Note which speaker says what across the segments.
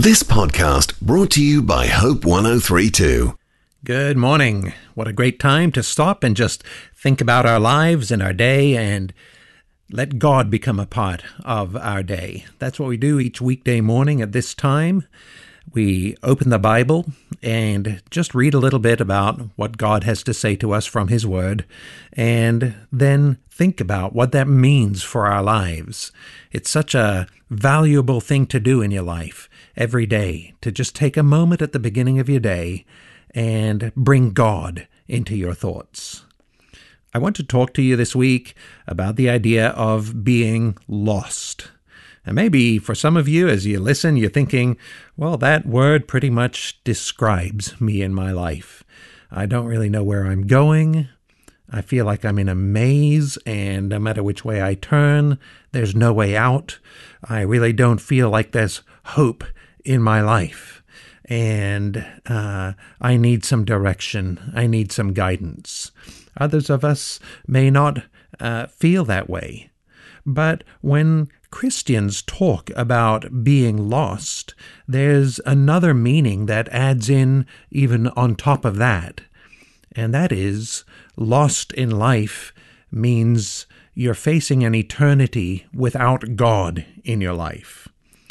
Speaker 1: This podcast brought to you by Hope 1032.
Speaker 2: Good morning. What a great time to stop and just think about our lives and our day and let God become a part of our day. That's what we do each weekday morning at this time. We open the Bible and just read a little bit about what God has to say to us from His Word, and then think about what that means for our lives. It's such a valuable thing to do in your life every day, to just take a moment at the beginning of your day and bring God into your thoughts. I want to talk to you this week about the idea of being lost. And maybe for some of you, as you listen, you're thinking, well, that word pretty much describes me in my life. I don't really know where I'm going. I feel like I'm in a maze, and no matter which way I turn, there's no way out. I really don't feel like there's hope in my life. And I need some direction. I need some guidance. Others of us may not feel that way. But when Christians talk about being lost, there's another meaning that adds in even on top of that. And that is, lost in life means you're facing an eternity without God in your life.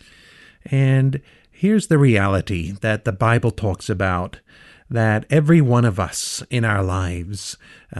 Speaker 2: And here's the reality that the Bible talks about, that every one of us in our lives,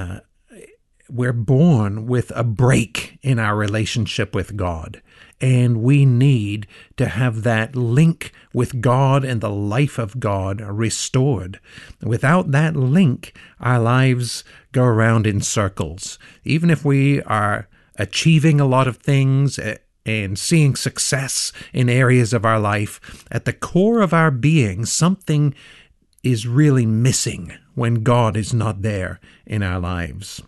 Speaker 2: we're born with a break in our relationship with God, and we need to have that link with God and the life of God restored. Without that link, our lives go around in circles. Even if we are achieving a lot of things and seeing success in areas of our life, at the core of our being, something is really missing when God is not there in our lives.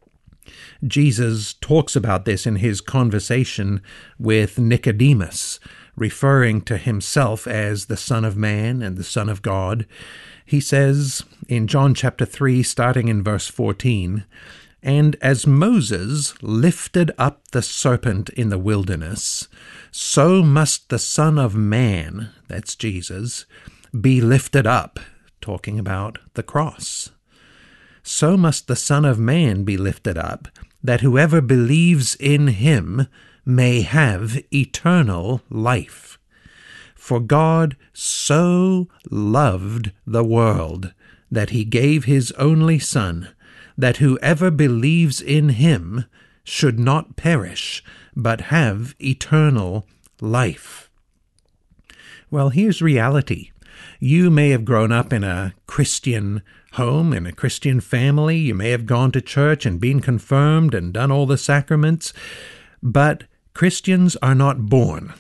Speaker 2: Jesus talks about this in his conversation with Nicodemus, referring to himself as the Son of Man and the Son of God. He says in John chapter 3, starting in verse 14, "And as Moses lifted up the serpent in the wilderness, so must the Son of Man," that's Jesus, "be lifted up," talking about the cross. "So must the Son of Man be lifted up, that whoever believes in him may have eternal life. For God so loved the world that he gave his only Son, that whoever believes in him should not perish, but have eternal life." Well, here's reality. You may have grown up in a Christian home, in a Christian family. You may have gone to church and been confirmed and done all the sacraments, but Christians are not born.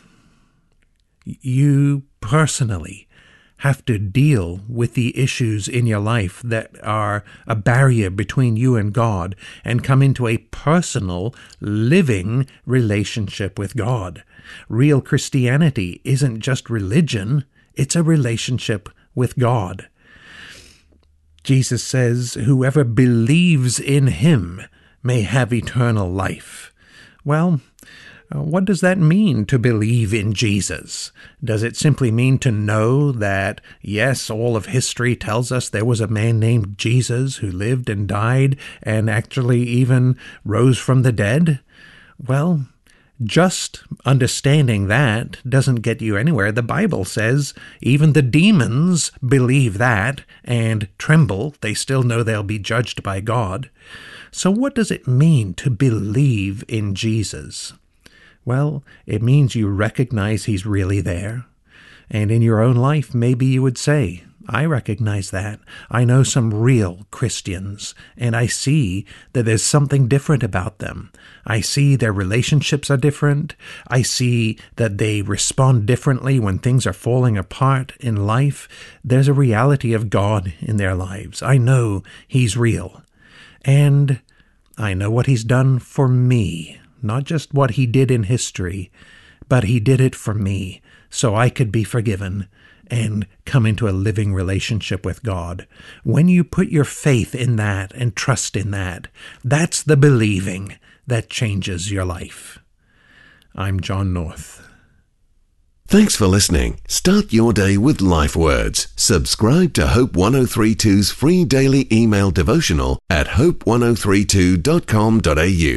Speaker 2: You personally have to deal with the issues in your life that are a barrier between you and God and come into a personal, living relationship with God. Real Christianity isn't just religion, it's a relationship with God. Jesus says, "Whoever believes in him may have eternal life." Well, what does that mean to believe in Jesus? Does it simply mean to know that, yes, all of history tells us there was a man named Jesus who lived and died and actually even rose from the dead? Well, just understanding that doesn't get you anywhere. The Bible says even the demons believe that and tremble. They still know they'll be judged by God. So what does it mean to believe in Jesus? Well, it means you recognize he's really there. And in your own life, maybe you would say, I recognize that. I know some real Christians, and I see that there's something different about them. I see their relationships are different. I see that they respond differently when things are falling apart in life. There's a reality of God in their lives. I know he's real. And I know what he's done for me, not just what he did in history, but he did it for me so I could be forgiven and come into a living relationship with God. When you put your faith in that and trust in that, that's the believing that changes your life. I'm John North.
Speaker 1: Thanks for listening. Start your day with life words. Subscribe to Hope 1032's free daily email devotional at hope1032.com.au.